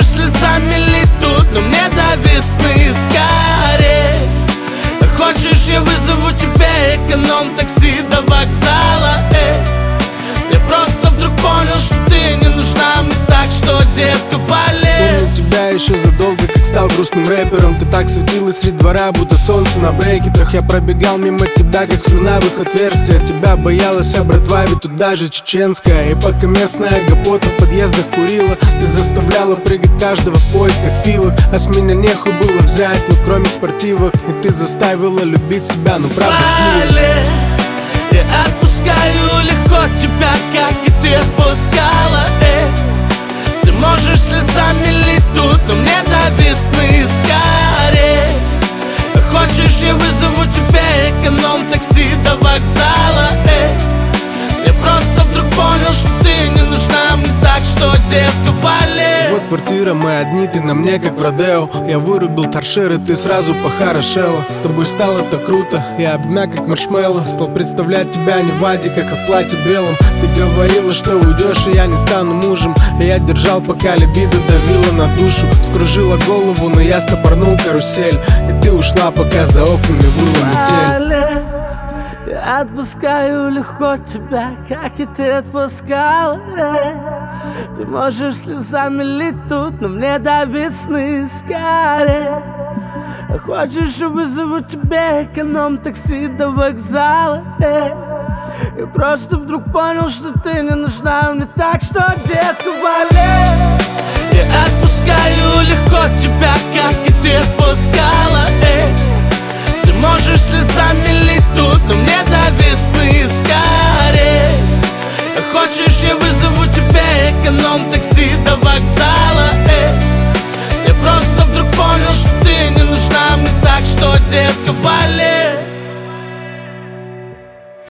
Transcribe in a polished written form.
можешь слезами лить тут, но мне до весны скорее. Хочешь, я вызову тебе эконом-такси до вокзала, Я просто вдруг понял, что ты не нужна мне, так что, детка, вали. Помню тебя еще задолго, как стал грустным рэпером. Ты так светилась средь двора, будто солнце на брекетах. Я пробегал мимо тебя, как слюна в их отверстие. Тебя боялась вся братва, ведь тут даже чеченская. И пока местная гопота в подъездах курила, ты заставляла прыгать каждого в поисках филок. А с меня нехуй было взять, ну кроме спортивок. И ты заставила любить себя, ну правда сильно. Я отпускаю легко тебя, как и ты отпускала, Ты можешь слезами лить тут, но мне до весны скорее. Хочешь, я вызову тебе эконом-такси до вокзала, Я просто вдруг понял, что ты не нужна мне, так что, детка, вали. Вот квартира, мы одни, ты на мне как в Родео. Я вырубил торшер, и ты сразу похорошела. С тобой стало так круто, я обмяк как маршмеллоу. Стал представлять тебя не в вадиках, а в платье белом. Ты говорила, что уйдешь, и я не стану мужем. И я держал, пока либидо давила на душу. Скружила голову, но я стопорнул карусель. И ты ушла, пока за окнами выла метель. Я отпускаю легко тебя, как и ты отпускала, Ты можешь слезами лить тут, но мне до весны скорее. Хочешь, я вызову тебе эконом-такси до вокзала, И просто вдруг понял, что ты не нужна мне, так что, детка, вали. Я отпускаю легко тебя, как и ты отпускала, Ты можешь слезами лить тут, но мне до весны скорее. Хочешь, я вызову тебе эконом-такси до вокзала, Я просто вдруг понял, что ты не нужна мне, так что, детка, вали.